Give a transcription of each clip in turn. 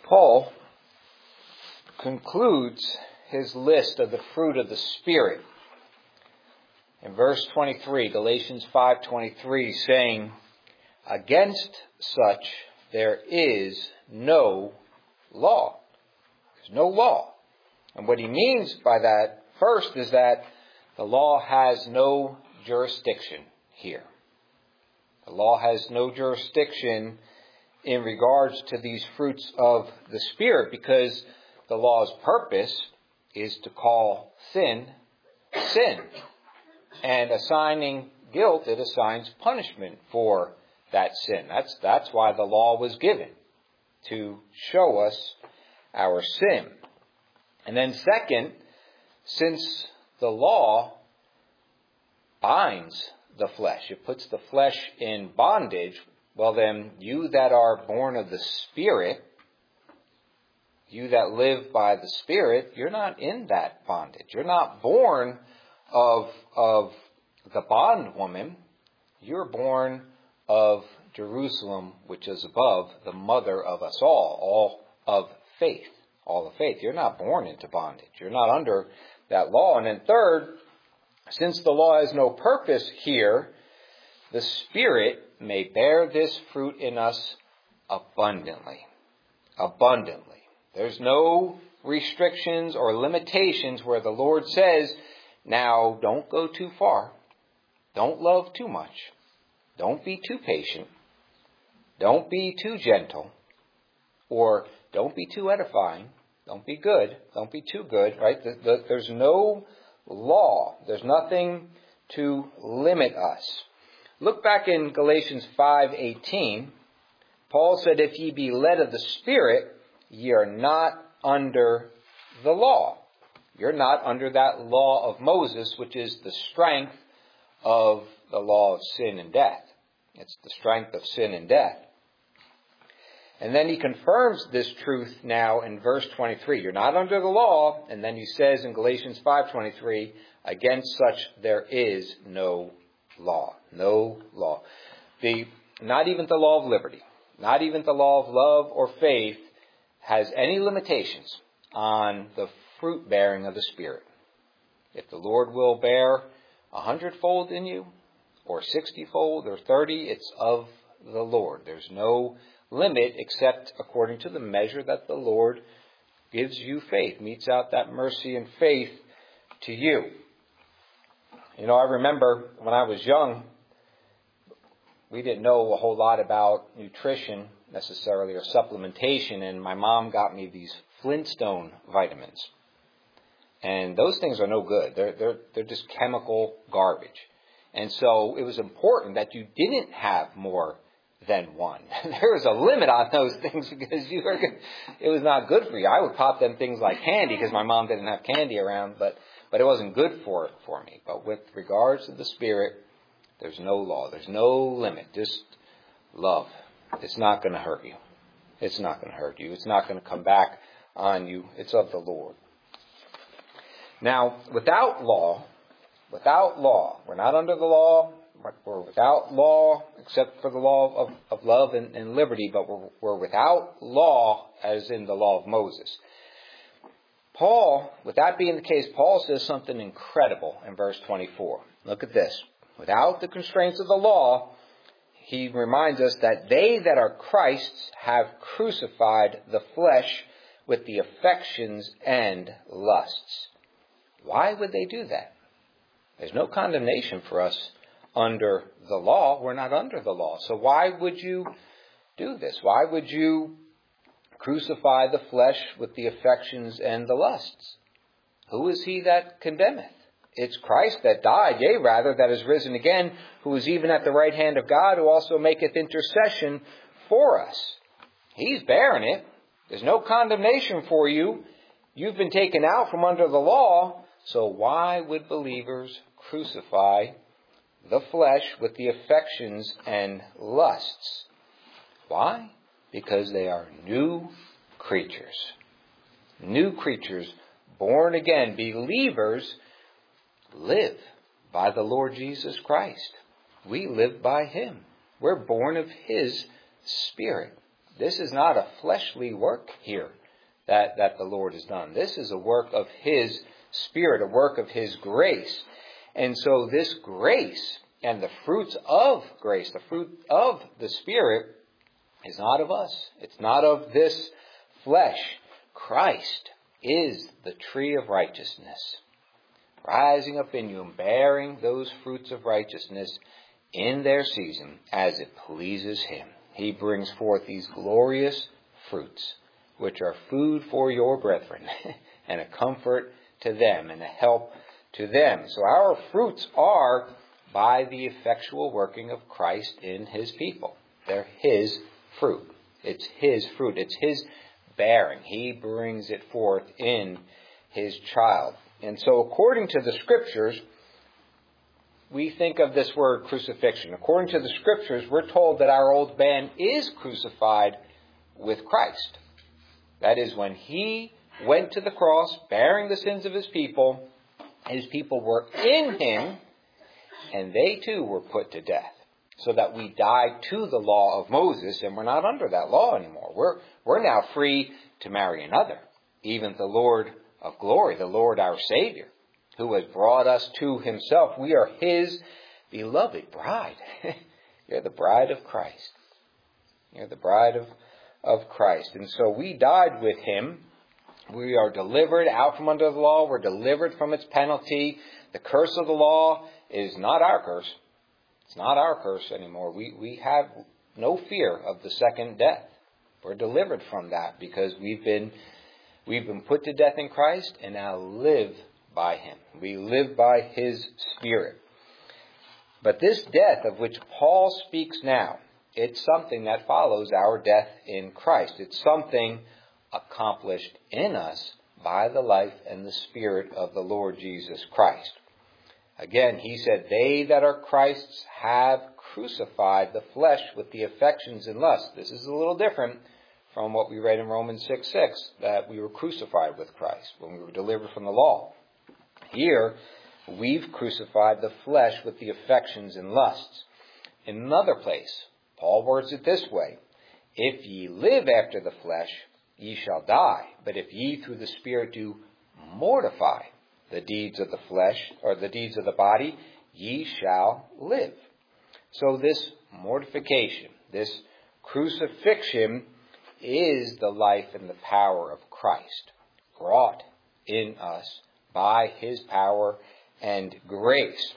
Paul concludes his list of the fruit of the Spirit in verse 23, Galatians 5:23, saying, "Against such there is no law." There's no law. And what he means by that, first, is that the law has no jurisdiction here. The law has no jurisdiction in regards to these fruits of the Spirit, because the law's purpose is to call sin, sin. And assigning guilt, it assigns punishment for that sin. That's why the law was given, to show us our sin. And then second, since the law binds the flesh, it puts the flesh in bondage, well then, you that are born of the Spirit, you that live by the Spirit, you're not in that bondage. You're not born of the bondwoman. You're born of Jerusalem, which is above, the mother of us all of faith. All of faith. You're not born into bondage. You're not under that law. And then third, since the law has no purpose here, the Spirit may bear this fruit in us abundantly. Abundantly. There's no restrictions or limitations where the Lord says, now don't go too far. Don't love too much. Don't be too patient. Don't be too gentle. Or don't be too edifying. Don't be good. Don't be too good, right? There's no law. There's nothing to limit us. Look back in Galatians 5:18. Paul said, if ye be led of the Spirit, ye are not under the law. You're not under that law of Moses, which is the strength of the law of sin and death. It's the strength of sin and death. And then he confirms this truth now in verse 23. You're not under the law. And then he says in Galatians 5:23, against such there is no law. No law. Not even the law of liberty, not even the law of love or faith has any limitations on the fruit bearing of the Spirit. If the Lord will bear 100-fold in you, or 60-fold, or 30, it's of the Lord. There's no limit except according to the measure that the Lord gives you faith, meets out that mercy and faith to you. You know, I remember when I was young, we didn't know a whole lot about nutrition necessarily or supplementation, and my mom got me these Flintstone vitamins. And those things are no good. They're just chemical garbage. And so it was important that you didn't have more than one. There was a limit on those things because it was not good for you. I would pop them things like candy because my mom didn't have candy around, but it wasn't good for me. But with regards to the Spirit, there's no law. There's no limit. Just love. It's not going to hurt you. It's not going to hurt you. It's not going to come back on you. It's of the Lord. Now, without law, we're not under the law. We're without law except for the law of love and liberty, but we're without law as in the law of Moses. Paul, with that being the case, Paul says something incredible in verse 24. Look at this. Without the constraints of the law, he reminds us that they that are Christ's have crucified the flesh with the affections and lusts. Why would they do that? There's no condemnation for us under the law. We're not under the law. So why would you do this? Why would you crucify the flesh with the affections and the lusts? Who is he that condemneth? It's Christ that died, yea, rather, that is risen again, who is even at the right hand of God, who also maketh intercession for us. He's bearing it. There's no condemnation for you. You've been taken out from under the law. So why would believers crucify the flesh with the affections and lusts? Why? Because they are new creatures. New creatures, born again. Believers live by the Lord Jesus Christ. We live by Him. We're born of His Spirit. This is not a fleshly work here that the Lord has done. This is a work of His Spirit, a work of His grace. And so this grace and the fruits of grace, the fruit of the Spirit, is not of us. It's not of this flesh. Christ is the tree of righteousness, rising up in you and bearing those fruits of righteousness in their season as it pleases Him. He brings forth these glorious fruits, which are food for your brethren and a comfort to them and a help to them. So our fruits are by the effectual working of Christ in His people. They're His fruit. It's His fruit. It's His bearing. He brings it forth in His child. And so according to the Scriptures, we think of this word crucifixion. According to the Scriptures, we're told that our old man is crucified with Christ. That is, when He went to the cross, bearing the sins of His people were in Him, and they too were put to death, so that we died to the law of Moses, and we're not under that law anymore. We're now free to marry another, even the Lord of glory, the Lord our Savior, who has brought us to Himself. We are His beloved bride. You're the bride of Christ. You're the bride of Christ. And so we died with Him. We are delivered out from under the law. We're delivered from its penalty. The curse of the law is not our curse. It's not our curse anymore. We have no fear of the second death. We're delivered from that because we've been put to death in Christ and now live by Him. We live by His Spirit. But this death of which Paul speaks now, it's something that follows our death in Christ. It's something accomplished in us by the life and the Spirit of the Lord Jesus Christ. Again, he said, they that are Christ's have crucified the flesh with the affections and lusts. This is a little different from what we read in Romans 6:6, that we were crucified with Christ when we were delivered from the law. Here, we've crucified the flesh with the affections and lusts. In another place, Paul words it this way, if ye live after the flesh, ye shall die. But if ye through the Spirit do mortify the deeds of the flesh, or the deeds of the body, ye shall live. So this mortification, this crucifixion, is the life and the power of Christ, wrought in us by His power and grace.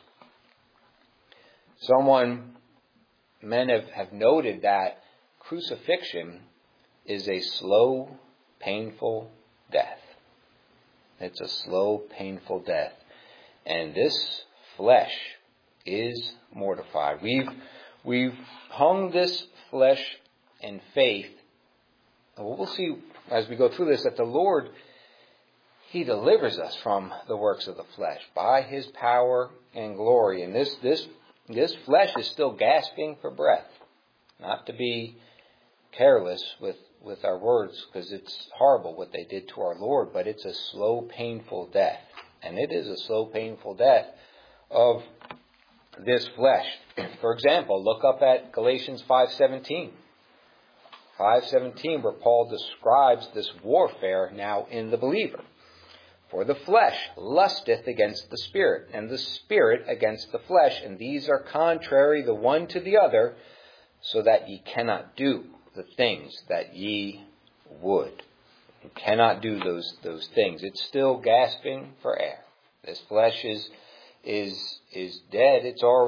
Men have noted that crucifixion is a slow, painful death. It's a slow, painful death. And this flesh is mortified. We've hung this flesh in faith. And we'll see as we go through this that the Lord, He delivers us from the works of the flesh by His power and glory. And this flesh is still gasping for breath. Not to be careless with our words, because it's horrible what they did to our Lord, but it's a slow, painful death. And it is a slow, painful death of this flesh. For example, look up at Galatians 5:17. 5:17, where Paul describes this warfare now in the believer. For the flesh lusteth against the Spirit, and the Spirit against the flesh, and these are contrary the one to the other, so that ye cannot do the things that ye would. You cannot do those things. It's still gasping for air. This flesh is dead.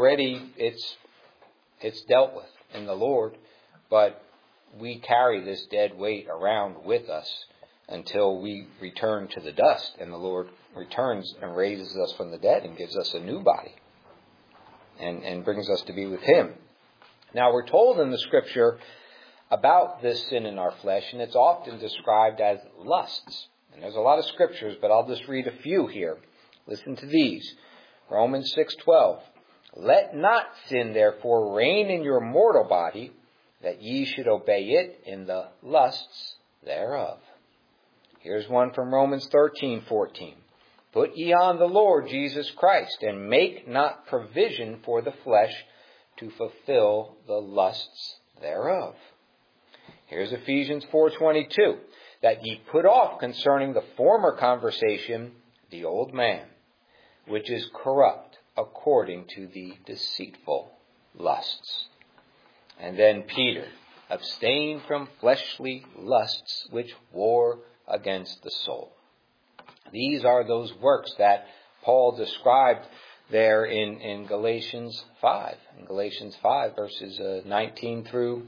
It's dealt with in the Lord, but we carry this dead weight around with us until we return to the dust, and the Lord returns and raises us from the dead and gives us a new body and brings us to be with Him. Now, we're told in the Scripture about this sin in our flesh, and it's often described as lusts. And there's a lot of Scriptures, but I'll just read a few here. Listen to these. Romans 6:12. Let not sin therefore reign in your mortal body, that ye should obey it in the lusts thereof. Here's one from Romans 13:14. Put ye on the Lord Jesus Christ, and make not provision for the flesh to fulfill the lusts thereof. Here's Ephesians 4:22. That ye put off concerning the former conversation the old man, which is corrupt according to the deceitful lusts. And then Peter, abstain from fleshly lusts which war against the soul. These are those works that Paul described there in Galatians 5. In Galatians 5, verses 19 through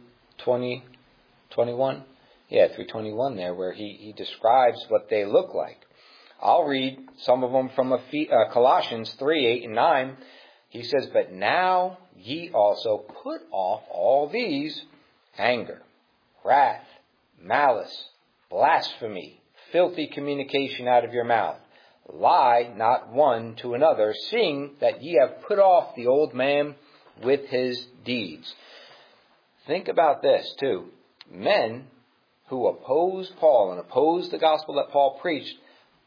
21. Yeah, through 21 there, where he describes what they look like. I'll read some of them from Colossians 3, 8 and 9. He says, but now ye also put off all these: anger, wrath, malice, blasphemy, filthy communication out of your mouth. Lie not one to another, seeing that ye have put off the old man with his deeds. Think about this too. Men who opposed Paul and opposed the gospel that Paul preached,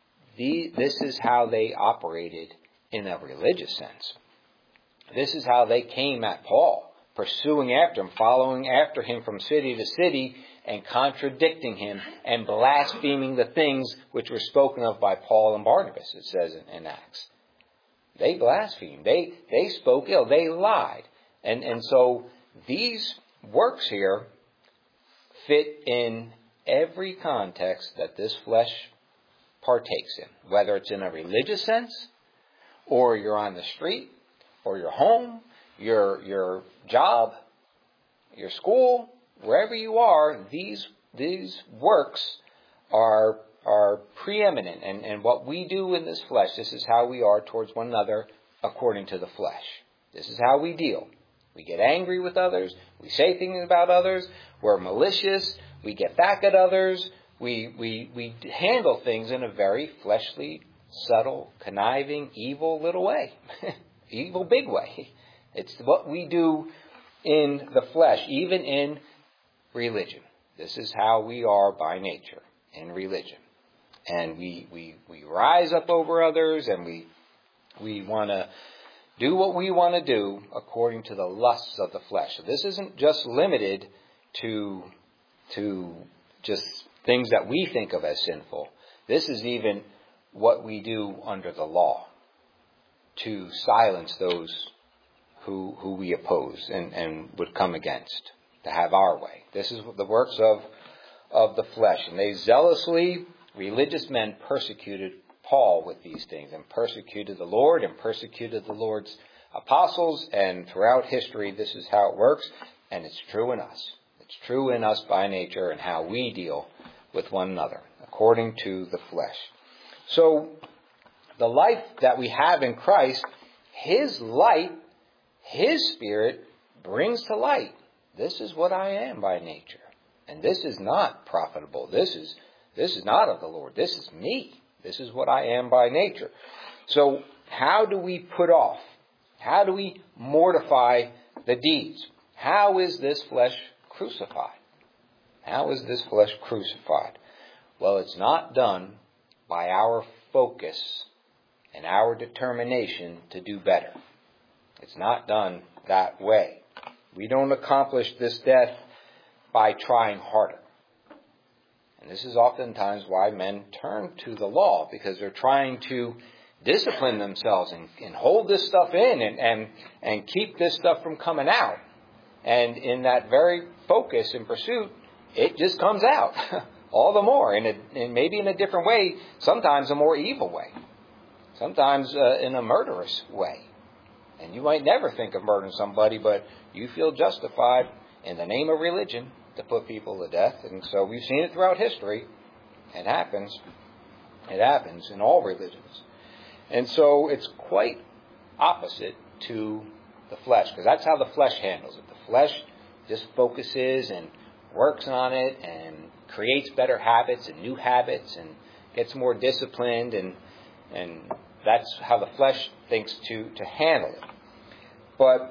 this is how they operated in a religious sense. This is how they came at Paul, pursuing after him, following after him from city to city, and contradicting him and blaspheming the things which were spoken of by Paul and Barnabas, it says in Acts. They blasphemed. They spoke ill. They lied. And so these works here fit in every context that this flesh partakes in, whether it's in a religious sense, or you're on the street, or your home, your job, your school, wherever you are. These works are preeminent, and what we do in this flesh, this is how we are towards one another according to the flesh. This is how we deal. We get angry with others. We say things about others. We're malicious. We get back at others. We handle things in a very fleshly, subtle, conniving, evil little way. Evil big way. It's what we do in the flesh, even in religion. This is how we are by nature in religion. And we rise up over others, and we want to do what we want to do according to the lusts of the flesh. So this isn't just limited to just things that we think of as sinful. This is even what we do under the law to silence those who we oppose and would come against, to have our way. This is the works of the flesh. And they zealously, religious men, persecuted Paul with these things, and persecuted the Lord, and persecuted the Lord's apostles. And throughout history, this is how it works. And it's true in us. It's true in us by nature, and how we deal with one another according to the flesh. So the life that we have in Christ, His light, His Spirit brings to light. This is what I am by nature. And this is not profitable. This is not of the Lord. This is me. This is what I am by nature. So how do we put off? How do we mortify the deeds? How is this flesh crucified? How is this flesh crucified? Well, it's not done by our focus and our determination to do better. It's not done that way. We don't accomplish this death by trying harder. And this is oftentimes why men turn to the law, because they're trying to discipline themselves and hold this stuff in and keep this stuff from coming out. And in that very focus and pursuit, it just comes out all the more, and maybe in a different way, sometimes a more evil way, sometimes in a murderous way. And you might never think of murdering somebody, but you feel justified in the name of religion to put people to death. And so we've seen it throughout history. It happens. It happens in all religions. And so it's quite opposite to the flesh, because that's how the flesh handles it. The flesh just focuses and works on it and creates better habits and new habits and gets more disciplined, and that's how the flesh thinks to handle it. But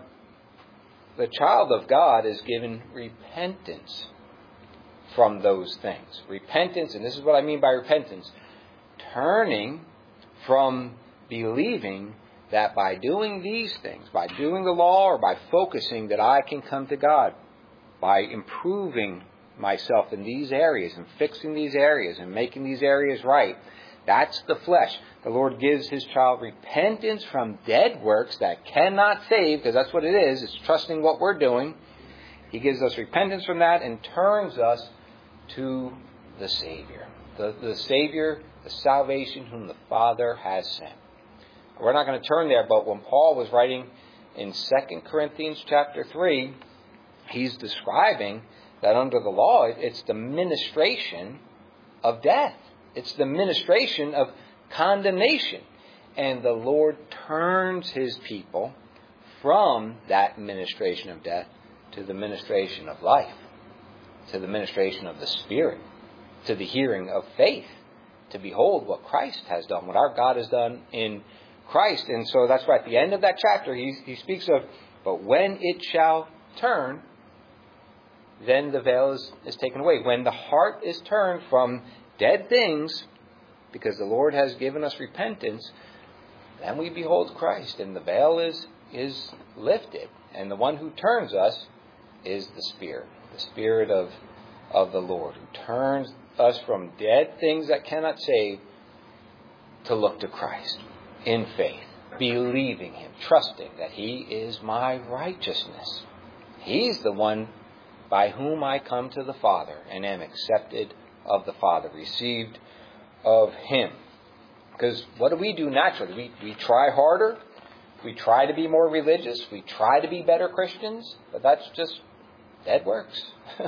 the child of God is given repentance from those things. Repentance, and this is what I mean by repentance, turning from believing that by doing these things, by doing the law or by focusing that I can come to God, by improving myself in these areas and fixing these areas and making these areas right. That's the flesh. The Lord gives his child repentance from dead works that cannot save, because that's what it is. It's trusting what we're doing. He gives us repentance from that and turns us to the Savior. The Savior, the salvation whom the Father has sent. We're not going to turn there, but when Paul was writing in 2 Corinthians chapter 3, he's describing that under the law, it's the ministration of death. It's the ministration of condemnation. And the Lord turns his people from that ministration of death to the ministration of life, to the ministration of the Spirit, to the hearing of faith, to behold what Christ has done, what our God has done in Christ. And so that's why at the end of that chapter he speaks of, but when it shall turn, then the veil is taken away. When the heart is turned from dead things, because the Lord has given us repentance, then we behold Christ, and the veil is lifted. And the one who turns us is the Spirit of the Lord, who turns us from dead things that cannot save to look to Christ in faith, believing him, trusting that he is my righteousness. He's the one by whom I come to the Father and am accepted of the Father, received of him. Because what do we do naturally? We try harder. We try to be more religious. We try to be better Christians. But that's just dead works.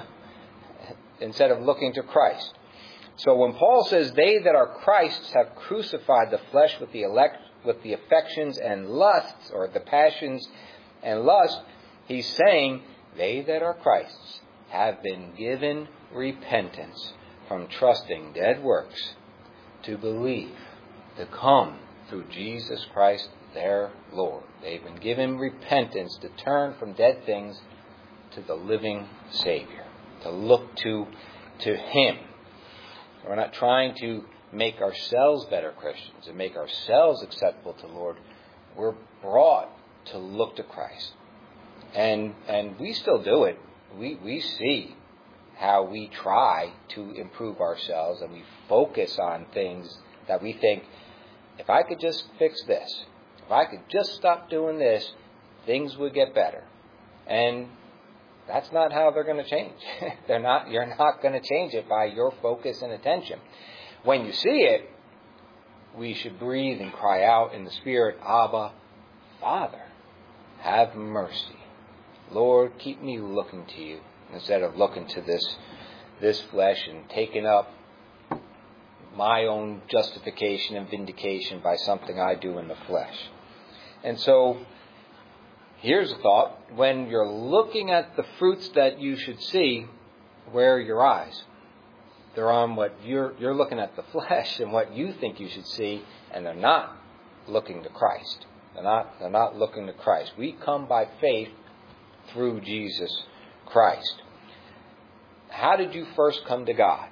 Instead of looking to Christ. So when Paul says, they that are Christ's have crucified the flesh with the affections and lusts, or the passions and lusts, he's saying, they that are Christ's have been given repentance from trusting dead works to believe, to come through Jesus Christ their Lord. They've been given repentance to turn from dead things to the living Savior, to look to him. We're not trying to make ourselves better Christians and make ourselves acceptable to the Lord. We're brought to look to Christ. And we still do it. We see how we try to improve ourselves, and we focus on things that we think, if I could just fix this, if I could just stop doing this, things would get better. And that's not how they're going to change. You're not going to change it by your focus and attention. When you see it, we should breathe and cry out in the Spirit, Abba, Father, have mercy. Lord, keep me looking to you instead of looking to this flesh and taking up my own justification and vindication by something I do in the flesh. And so, here's a thought. When you're looking at the fruits that you should see, where are your eyes? They're on what you're looking at the flesh and what you think you should see, and they're not looking to Christ. They're not looking to Christ. We come by faith through Jesus Christ. How did you first come to God?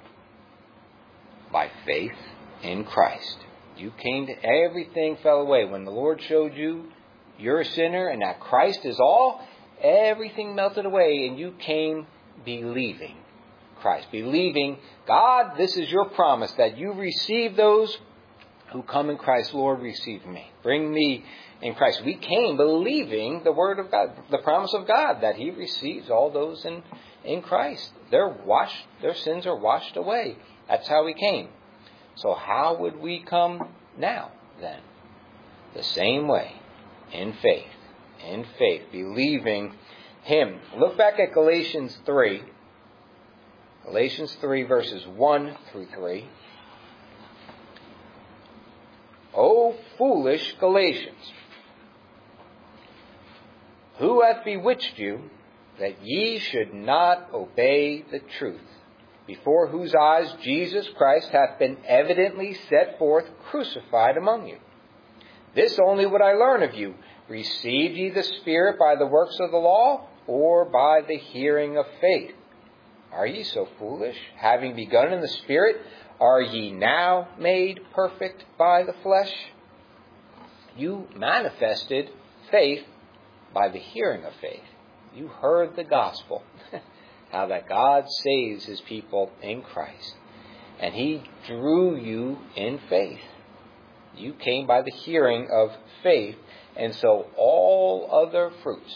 By faith in Christ. You came to, everything fell away. When the Lord showed you you're a sinner and that Christ is all, everything melted away and you came believing Christ. Believing, God, this is your promise that you receive those who come in Christ. Lord, receive me. Bring me in Christ. We came believing the word of God, the promise of God, that he receives all those in Christ. Their sins are washed away. That's how we came. So how would we come now then? The same way. In faith, believing him. Look back at Galatians 3. Galatians 3 verses 1 through 3. O foolish Galatians, who hath bewitched you, that ye should not obey the truth, before whose eyes Jesus Christ hath been evidently set forth crucified among you? This only would I learn of you. Received ye the Spirit by the works of the law, or by the hearing of faith? Are ye so foolish? Having begun in the Spirit, are ye now made perfect by the flesh? You manifested faith by the hearing of faith. You heard the gospel. how that God saves his people in Christ. And he drew you in faith. You came by the hearing of faith. And so all other fruits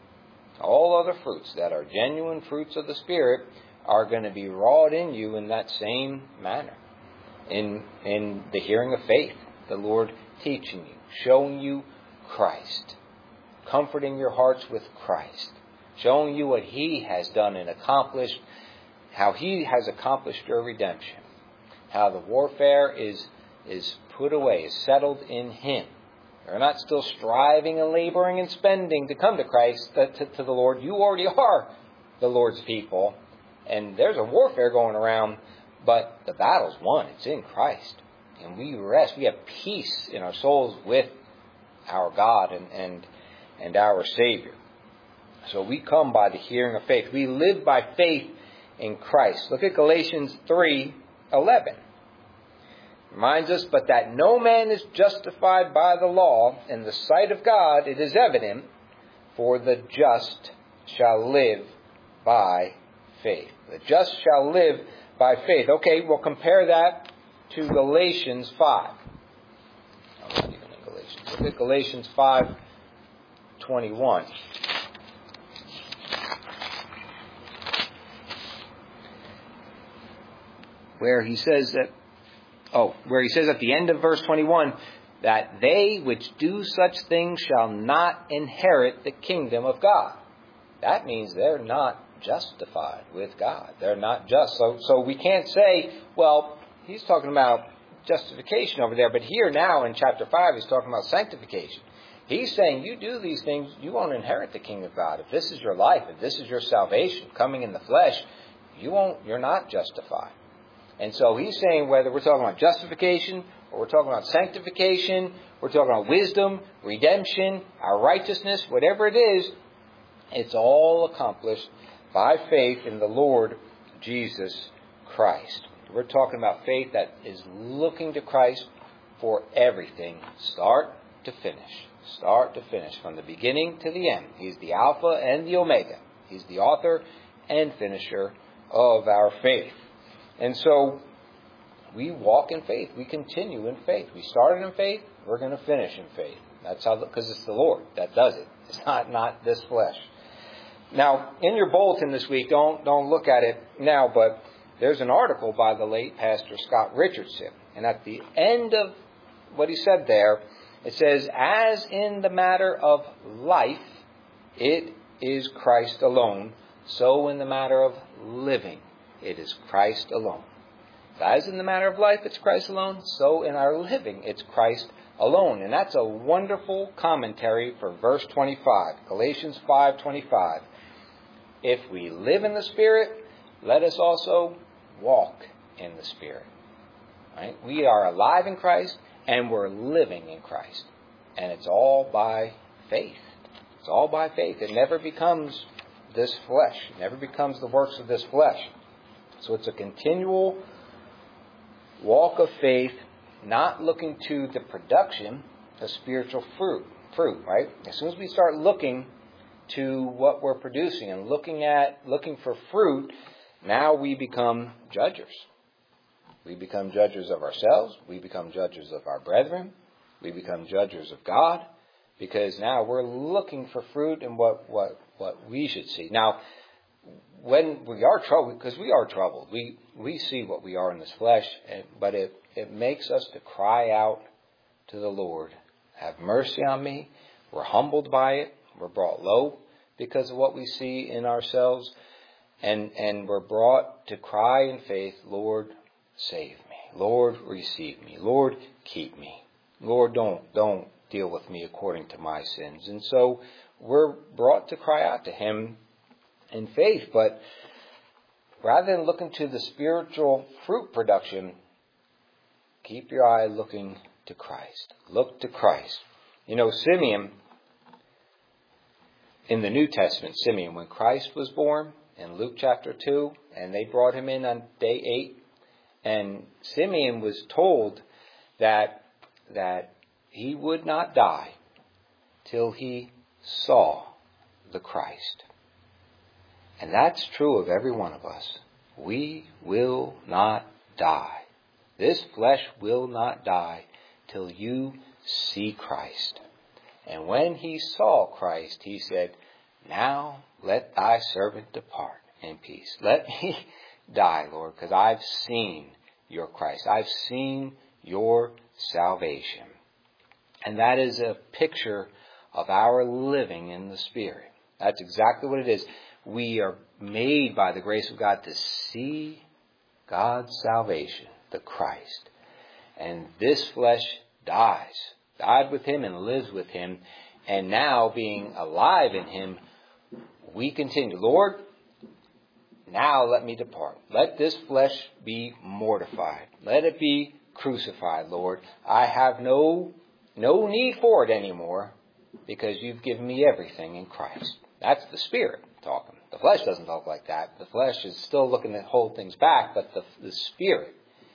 that are genuine fruits of the Spirit are going to be wrought in you in that same manner. In the hearing of faith, the Lord teaching you, showing you Christ, comforting your hearts with Christ, showing you what he has done and accomplished, how he has accomplished your redemption, how the warfare is put away, is settled in him. You're not still striving and laboring and spending to come to Christ, to the Lord. You already are the Lord's people. And there's a warfare going around, but the battle's won. It's in Christ. And we rest. We have peace in our souls with our God and our Savior. So we come by the hearing of faith. We live by faith in Christ. Look at Galatians 3:11. Reminds us, but that no man is justified by the law in the sight of God, it is evident, for the just shall live by faith. The just shall live by faith. Okay, we'll compare that to Galatians 5. I'm not even in Galatians. Look at Galatians 5:21. Where he says at the end of verse 21, that they which do such things shall not inherit the kingdom of God. That means they're not justified with God. They're not just. So we can't say, well, he's talking about justification over there, but here now in chapter 5 he's talking about sanctification. He's saying you do these things, you won't inherit the kingdom of God. If this is your life, if this is your salvation, coming in the flesh, you're not justified. And so he's saying whether we're talking about justification or we're talking about sanctification, we're talking about wisdom, redemption, our righteousness, whatever it is, it's all accomplished by faith in the Lord Jesus Christ. We're talking about faith that is looking to Christ for everything, start to finish. Start to finish, from the beginning to the end. He's the Alpha and the Omega. He's the author and finisher of our faith. And so we walk in faith. We continue in faith. We started in faith. We're going to finish in faith. That's how, because it's the Lord that does it. It's not this flesh. Now, in your bulletin this week, don't look at it now, but there's an article by the late Pastor Scott Richardson. And at the end of what he said there, it says, as in the matter of life, it is Christ alone. So in the matter of living, it is Christ alone. As in the matter of life, it's Christ alone. So in our living, it's Christ alone. And that's a wonderful commentary for verse 25. Galatians 5:25. If we live in the Spirit, let us also walk in the Spirit. Right? We are alive in Christ and we're living in Christ. And it's all by faith. It's all by faith. It never becomes this flesh. It never becomes the works of this flesh. So it's a continual walk of faith, not looking to the production of spiritual fruit, right? As soon as we start looking to what we're producing and looking for fruit, now we become judges. We become judges of ourselves. We become judges of our brethren. We become judges of God, because now we're looking for fruit and what we should see. Now, when we are troubled, because we are troubled, we see what we are in this flesh, but it makes us to cry out to the Lord, have mercy on me. We're humbled by it. We're brought low because of what we see in ourselves. And we're brought to cry in faith, Lord, save me. Lord, receive me. Lord, keep me. Lord, don't deal with me according to my sins. And so we're brought to cry out to Him in faith. But rather than looking to the spiritual fruit production, keep your eye looking to Christ. Look to Christ. You know, Simeon, in the New Testament, Simeon, when Christ was born, in Luke chapter 2, and they brought him in on day 8, and Simeon was told that he would not die till he saw the Christ. And that's true of every one of us. We will not die. This flesh will not die till you see Christ. And when he saw Christ, he said, now let thy servant depart in peace. Let me die, Lord, because I've seen your Christ. I've seen your salvation. And that is a picture of our living in the Spirit. That's exactly what it is. We are made by the grace of God to see God's salvation, the Christ. And this flesh died with him and lives with him. And now being alive in him, we continue. Lord, now let me depart. Let this flesh be mortified. Let it be crucified, Lord. I have no need for it anymore because you've given me everything in Christ. That's the Spirit talking. The flesh doesn't talk like that. The flesh is still looking to hold things back, but the Spirit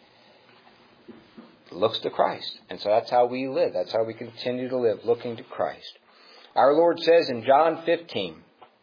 looks to Christ. And so that's how we live. That's how we continue to live, looking to Christ. Our Lord says in John 15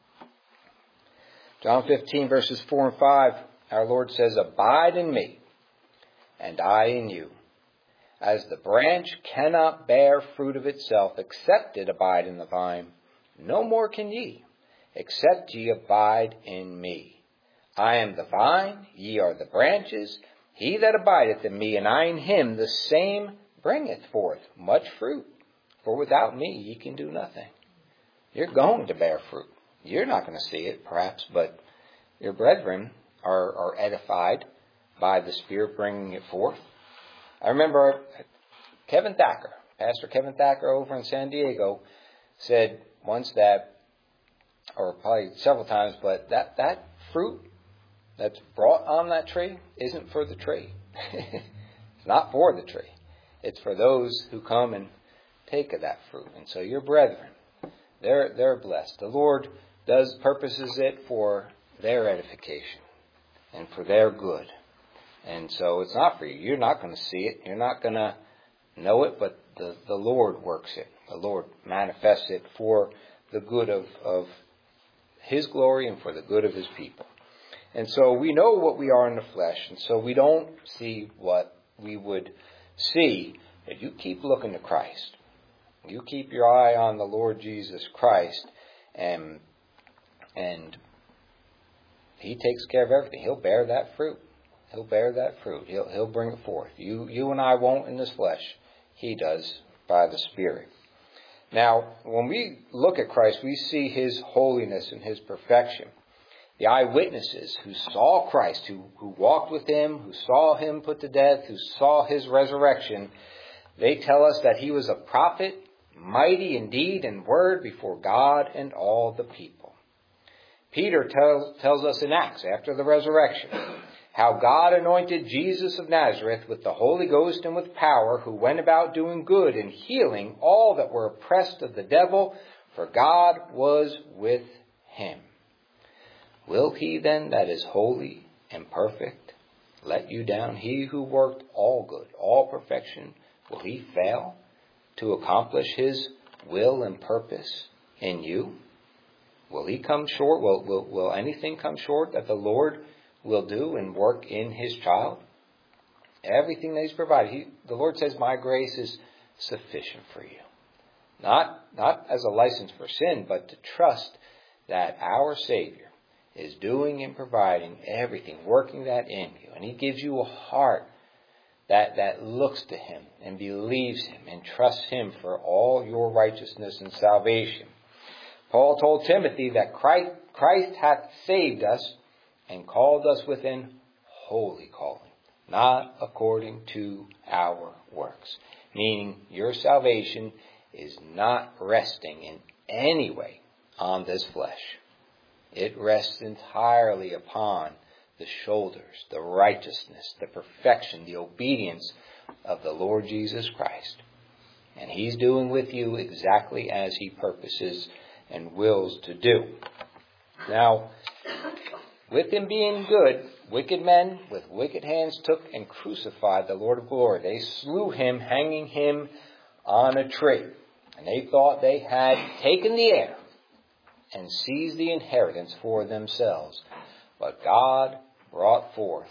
verses 4 and 5, our Lord says, abide in me, and I in you. As the branch cannot bear fruit of itself, except it abide in the vine, no more can ye, except ye abide in me. I am the vine, ye are the branches. He that abideth in me, and I in him, the same bringeth forth much fruit. For without me ye can do nothing. You're going to bear fruit. You're not going to see it, perhaps, but your brethren are edified by the Spirit bringing it forth. I remember Kevin Thacker, Pastor Kevin Thacker over in San Diego, said once that, or probably several times, but that fruit that's brought on that tree isn't for the tree. It's not for the tree. It's for those who come and take of that fruit. And so your brethren, they're blessed. The Lord purposes it for their edification and for their good. And so it's not for you. You're not going to see it. You're not going to know it, but the Lord works it. The Lord manifests it for the good of his glory and for the good of his people. And so we know what we are in the flesh, and so we don't see what we would see if you keep looking to Christ. You keep your eye on the Lord Jesus Christ, and he takes care of everything. He'll bear that fruit. He'll bear that fruit. He'll bring it forth. You and I won't in this flesh. He does by the Spirit. Now, when we look at Christ, we see his holiness and his perfection. The eyewitnesses who saw Christ, who walked with him, who saw him put to death, who saw his resurrection, they tell us that he was a prophet, mighty in deed and word before God and all the people. Peter tells us in Acts, after the resurrection, how God anointed Jesus of Nazareth with the Holy Ghost and with power, who went about doing good and healing all that were oppressed of the devil, for God was with him. Will he then that is holy and perfect let you down? He who worked all good, all perfection, will he fail to accomplish his will and purpose in you? Will he come short? Will anything come short that the Lord will do and work in his child? Everything that he's provided. The Lord says, my grace is sufficient for you. Not as a license for sin, but to trust that our Savior is doing and providing everything, working that in you. And he gives you a heart that looks to him and believes him and trusts him for all your righteousness and salvation. Paul told Timothy that Christ hath saved us and called us with an holy calling, not according to our works. Meaning your salvation is not resting in any way on this flesh. It rests entirely upon the shoulders, the righteousness, the perfection, the obedience of the Lord Jesus Christ. And he's doing with you exactly as he purposes and wills to do. Now, with him being good, wicked men with wicked hands took and crucified the Lord of glory. They slew him, hanging him on a tree. And they thought they had taken the air. and seize the inheritance for themselves. But God brought forth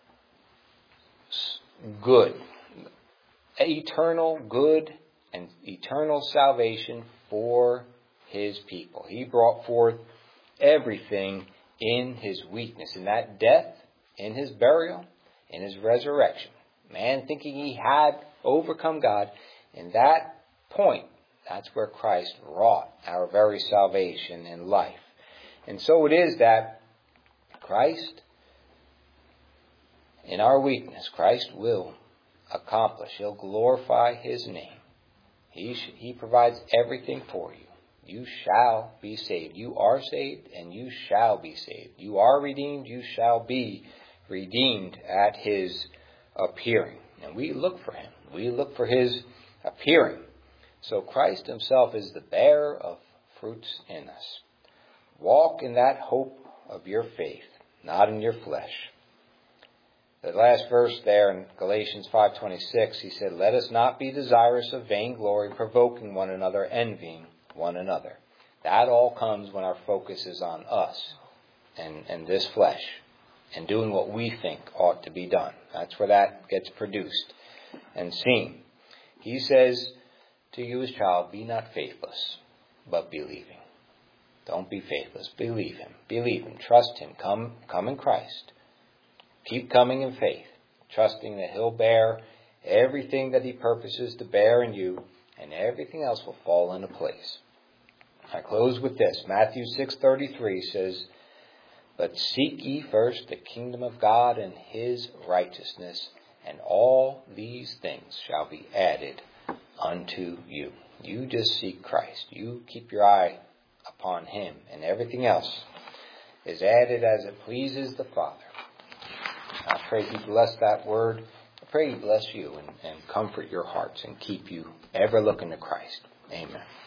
good, eternal good and eternal salvation for his people. He brought forth everything in his weakness, in that death, in his burial, in his resurrection. Man thinking he had overcome God, in that point, that's where Christ wrought our very salvation and life. And so it is that Christ, in our weakness, Christ will accomplish. He'll glorify his name. He provides everything for you. You shall be saved. You are saved and you shall be saved. You are redeemed. You shall be redeemed at his appearing. And we look for him. We look for his appearing. So Christ himself is the bearer of fruits in us. Walk in that hope of your faith, not in your flesh. The last verse there in Galatians 5:26, he said, "Let us not be desirous of vainglory, provoking one another, envying one another." That all comes when our focus is on us and this flesh and doing what we think ought to be done. That's where that gets produced and seen. He says to you as child, be not faithless, but believing. Don't be faithless. Believe him. Believe him. Trust him. Come in Christ. Keep coming in faith, trusting that he'll bear everything that he purposes to bear in you, and everything else will fall into place. I close with this. Matthew 6:33 says, "But seek ye first the kingdom of God and his righteousness, and all these things shall be added unto you." You just seek Christ. You keep your eye upon him, and everything else is added as it pleases the Father. I pray he bless that word. I pray he bless you and comfort your hearts and keep you ever looking to Christ. Amen.